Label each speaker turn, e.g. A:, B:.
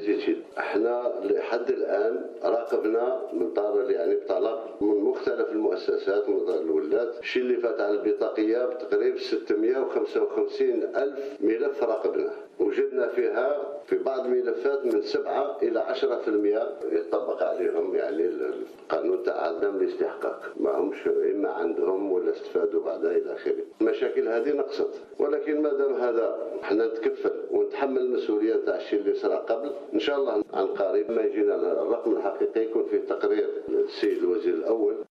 A: يزيد. احنا لحد الان راقبنا من طار يعني بطلب من مختلف المؤسسات من الولاد. الشيء اللي فات على البطاقيه بتقريبا 655 ألف ملف راقبنا، وجدنا فيها في بعض الملفات من 7 إلى 10% يطبق عليهم يعني القانون تاع عدم الاستحقاق، ما همش إما عندهم ولا استفادوا بعدها إلى آخره. المشاكل هذه نقصت، ولكن ما دام هذا احنا نتكفل ونتحمل المسؤولية تاع الشيء اللي صرا قبل. إن شاء الله عن قريب ما يجينا الرقم الحقيقي يكون فيه تقرير السيد الوزير الأول.